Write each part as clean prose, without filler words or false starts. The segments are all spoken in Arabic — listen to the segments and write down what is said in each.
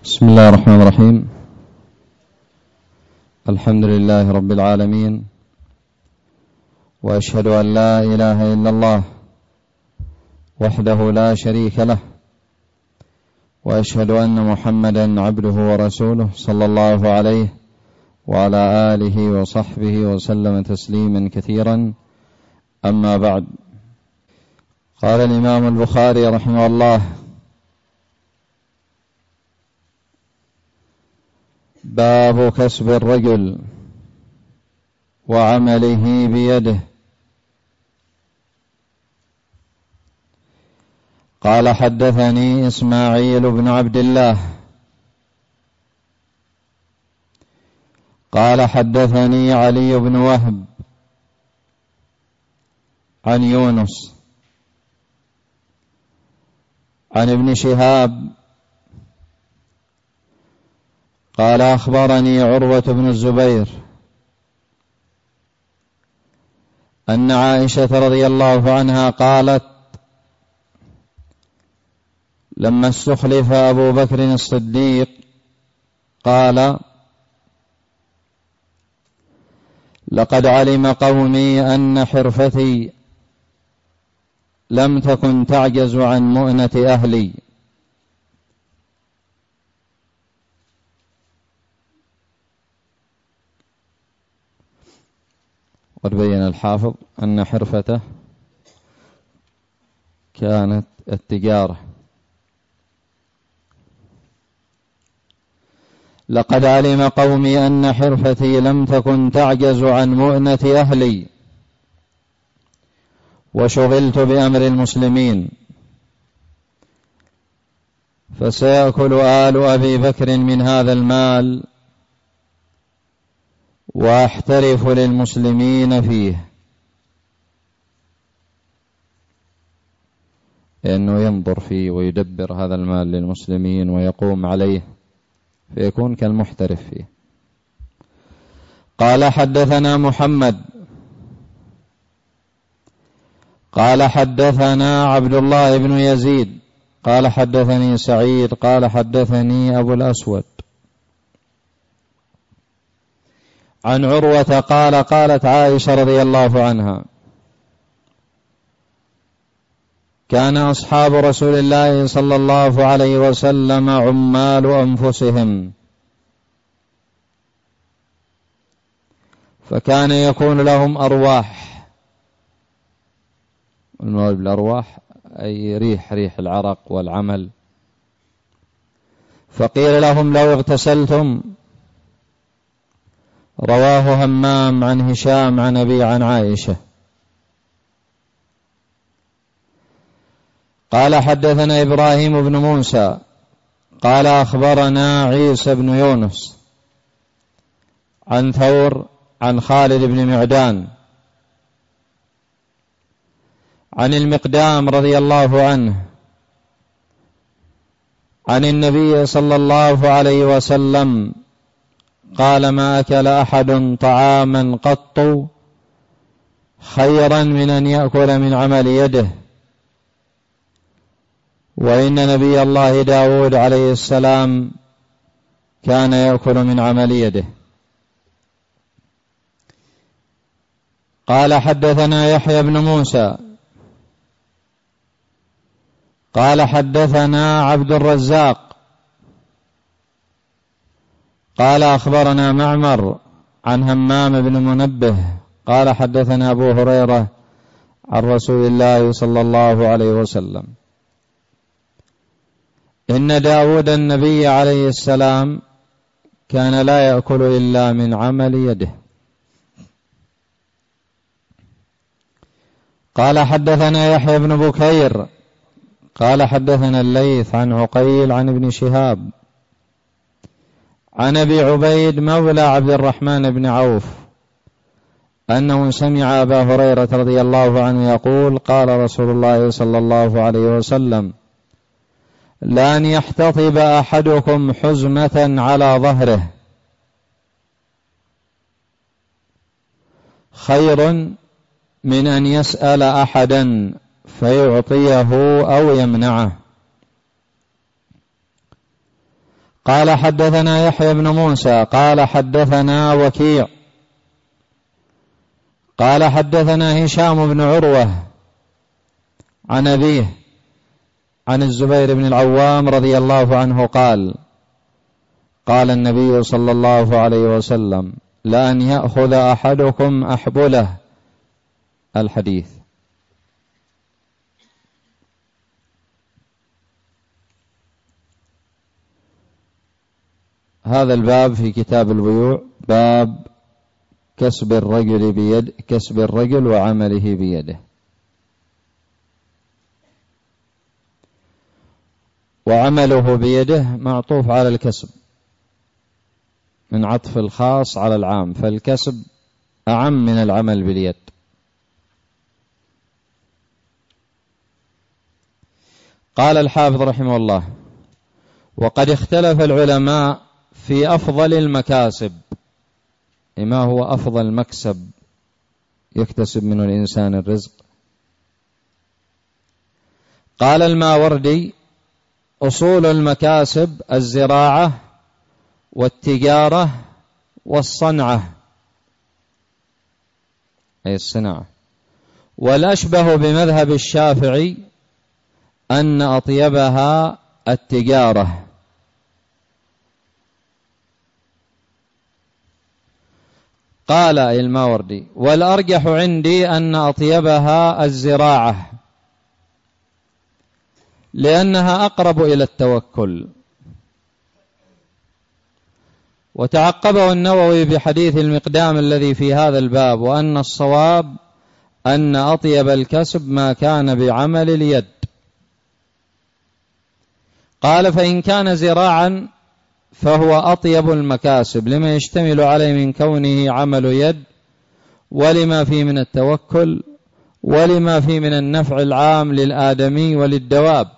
بسم الله الرحمن الرحيم. الحمد لله رب العالمين، وأشهد أن لا إله إلا الله وحده لا شريك له، وأشهد أن محمدا عبده ورسوله صلى الله عليه وعلى آله وصحبه وسلم تسليما كثيرا. أما بعد، قال الإمام البخاري رحمه الله: باب كسب الرجل وعمله بيده. قال: حدثني إسماعيل بن عبد الله قال: حدثني علي بن وهب عن يونس عن ابن شهاب قال: أخبرني عروة بن الزبير أن عائشة رضي الله عنها قالت: لما استخلف أبو بكر الصديق قال: لقد علم قومي أن حرفتي لم تكن تعجز عن مؤنة أهلي. قد بين الحافظ أن حرفته كانت التجارة. لقد علم قومي أن حرفتي لم تكن تعجز عن مؤنة أهلي، وشغلت بأمر المسلمين، فسيأكل آل أبي بكر من هذا المال وأحترف للمسلمين فيه. إنه ينظر فيه ويدبر هذا المال للمسلمين ويقوم عليه، فيكون كالمحترف فيه. قال: حدثنا محمد قال: حدثنا عبد الله بن يزيد قال: حدثني سعيد قال: حدثني أبو الأسود عن عروة قال: قالت عائشة رضي الله عنها: كان أصحاب رسول الله صلى الله عليه وسلم عمال أنفسهم، فكان يكون لهم أرواح. المراد بالأرواح أي ريح العرق والعمل. فقيل لهم: لو اغتسلتم. رواه همام عن هشام عن أبي عن عائشة. قال: حدثنا إبراهيم بن موسى قال: أخبرنا عيسى بن يونس عن ثور عن خالد بن معدان عن المقدام رضي الله عنه عن النبي صلى الله عليه وسلم قال: ما أكل أحد طعاما قط خيرا من أن يأكل من عمل يده، وإن نبي الله داود عليه السلام كان يأكل من عمل يده. قال: حدثنا يحيى بن موسى قال: حدثنا عبد الرزاق قال: أخبرنا معمر عن همام بن منبه قال: حدثنا أبو هريرة عن رسول الله صلى الله عليه وسلم: إن داود النبي عليه السلام كان لا يأكل إلا من عمل يده. قال: حدثنا يحيى بن بكير قال: حدثنا الليث عن عقيل عن ابن شهاب عن أبي عبيد مولى عبد الرحمن بن عوف أنه سمع أبا هريرة رضي الله عنه يقول: قال رسول الله صلى الله عليه وسلم: لأن يحتطب أحدكم حزمة على ظهره خير من أن يسأل أحدا فيعطيه أو يمنعه. قال حدثنا يحيى بن موسى قال حدثنا وكيع قال حدثنا هشام بن عروة عن أبيه عن الزبير بن العوام رضي الله عنه قال قال النبي صلى الله عليه وسلم لأن يأخذ أحدكم أحبله. الحديث. هذا الباب في كتاب البيوع باب كسب الرجل وعمله بيده. وعمله بيده معطوف على الكسب من عطف الخاص على العام، فالكسب أعم من العمل باليد. قال الحافظ رحمه الله وقد اختلف العلماء في أفضل المكاسب، ما هو أفضل مكسب يكتسب منه الإنسان الرزق. قال الماوردي أصول المكاسب الزراعة والتجارة والصنعة أي الصناعة، والأشبه بمذهب الشافعي أن أطيبها التجارة. قال الماوردي والأرجح عندي أن أطيبها الزراعة لأنها أقرب إلى التوكل. وتعقبه النووي بحديث المقدام الذي في هذا الباب وأن الصواب أن أطيب الكسب ما كان بعمل اليد. قال فإن كان زراعا فهو أطيب المكاسب لما يشتمل عليه من كونه عمل يد، ولما فيه من التوكل، ولما فيه من النفع العام للآدمي وللدواب،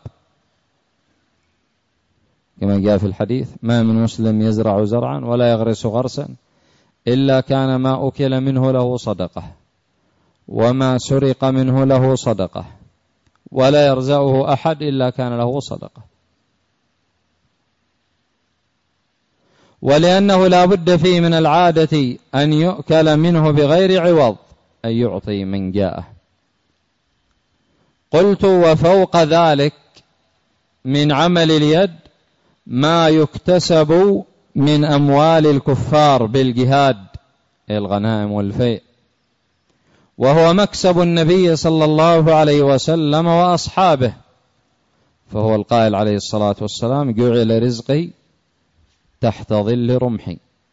كما جاء في الحديث ما من مسلم يزرع زرعا ولا يغرس غرسا إلا كان ما أكل منه له صدقة، وما سرق منه له صدقة، ولا يرزقه أحد إلا كان له صدقة. ولأنه لا بد فيه من العادة أن يؤكل منه بغير عوض، أن يعطي من جاءه. قلت وفوق ذلك من عمل اليد ما يكتسب من أموال الكفار بالجهاد الغنائم والفيء، وهو مكسب النبي صلى الله عليه وسلم وأصحابه، فهو القائل عليه الصلاة والسلام جعل رزقي تحت ظل رمحي.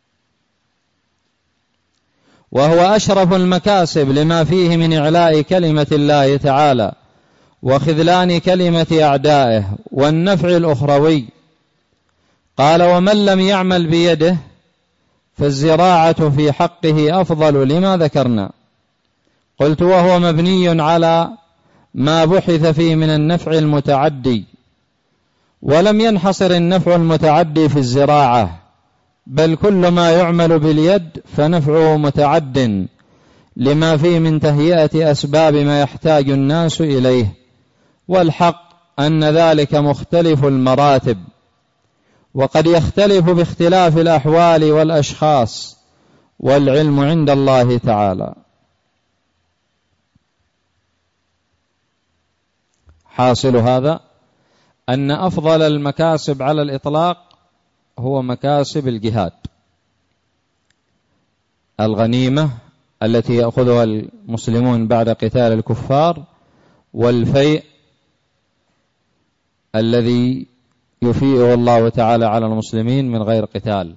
وهو أشرف المكاسب لما فيه من إعلاء كلمة الله تعالى وخذلان كلمة أعدائه والنفع الأخروي. قال ومن لم يعمل بيده فالزراعة في حقه أفضل لما ذكرنا. قلت وهو مبني على ما بحث فيه من النفع المتعدي، ولم ينحصر النفع المتعدي في الزراعة، بل كل ما يعمل باليد فنفعه متعد لما فيه من تهيئة أسباب ما يحتاج الناس إليه. والحق أن ذلك مختلف المراتب، وقد يختلف باختلاف الأحوال والأشخاص، والعلم عند الله تعالى. حاصل هذا أن أفضل المكاسب على الإطلاق هو مكاسب الجهاد، الغنيمة التي يأخذها المسلمون بعد قتال الكفار، والفيء الذي يفيئه الله تعالى على المسلمين من غير قتال.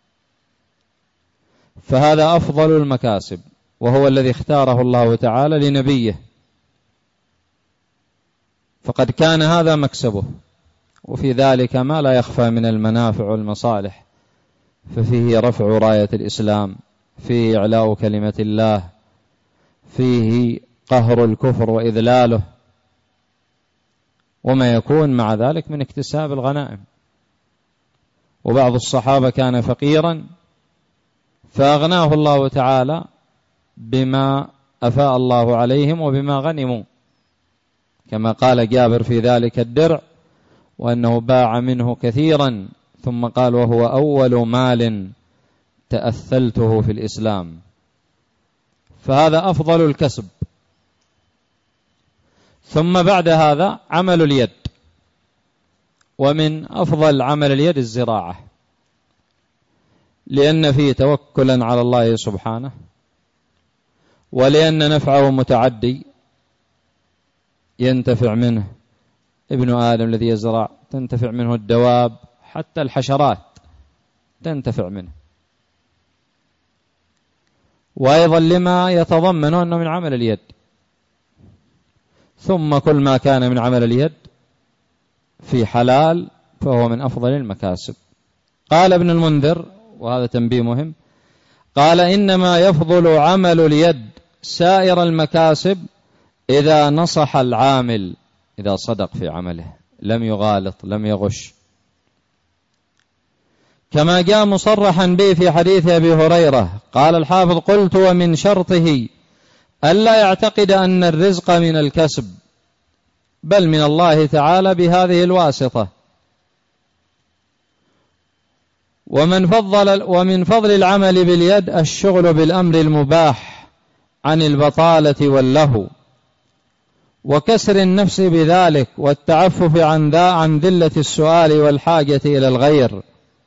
فهذا أفضل المكاسب، وهو الذي اختاره الله تعالى لنبيه، فقد كان هذا مكسبه. وفي ذلك ما لا يخفى من المنافع والمصالح، ففيه رفع راية الإسلام، فيه إعلاء كلمة الله، فيه قهر الكفر وإذلاله، وما يكون مع ذلك من اكتساب الغنائم. وبعض الصحابة كان فقيرا فأغناه الله تعالى بما أفاء الله عليهم وبما غنموا، كما قال جابر في ذلك الدرع وأنه باع منه كثيرا ثم قال وهو أول مال تأثلته في الإسلام، فهذا أفضل الكسب. ثم بعد هذا عمل اليد، ومن أفضل عمل اليد الزراعة، لأن فيه توكلا على الله سبحانه، ولأن نفعه متعدي، ينتفع منه ابن آدم الذي يزرع، تنتفع منه الدواب، حتى الحشرات تنتفع منه، وأيضا لما يتضمنه أنه من عمل اليد. ثم كل ما كان من عمل اليد في حلال فهو من أفضل المكاسب. قال ابن المنذر، وهذا تنبيه مهم، قال إنما يفضل عمل اليد سائر المكاسب إذا نصح العامل، إذا صدق في عمله، لم يغالط، لم يغش، كما جاء مصرحا به في حديث أبي هريرة. قال الحافظ قلت ومن شرطه ألا يعتقد أن الرزق من الكسب، بل من الله تعالى بهذه الواسطة. ومن فضل العمل باليد الشغل بالأمر المباح عن البطالة واللهو، وكسر النفس بذلك، والتعفف عن ذلة السؤال والحاجة إلى الغير.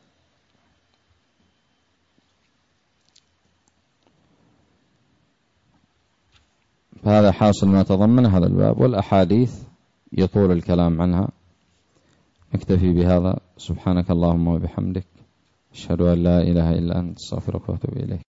هذا حاصل ما تضمن هذا الباب، والأحاديث يطول الكلام عنها. نكتفي بهذا. سبحانك اللهم وبحمدك، أشهد أن لا إله إلا أنت، أستغفرك وأتوب إليك.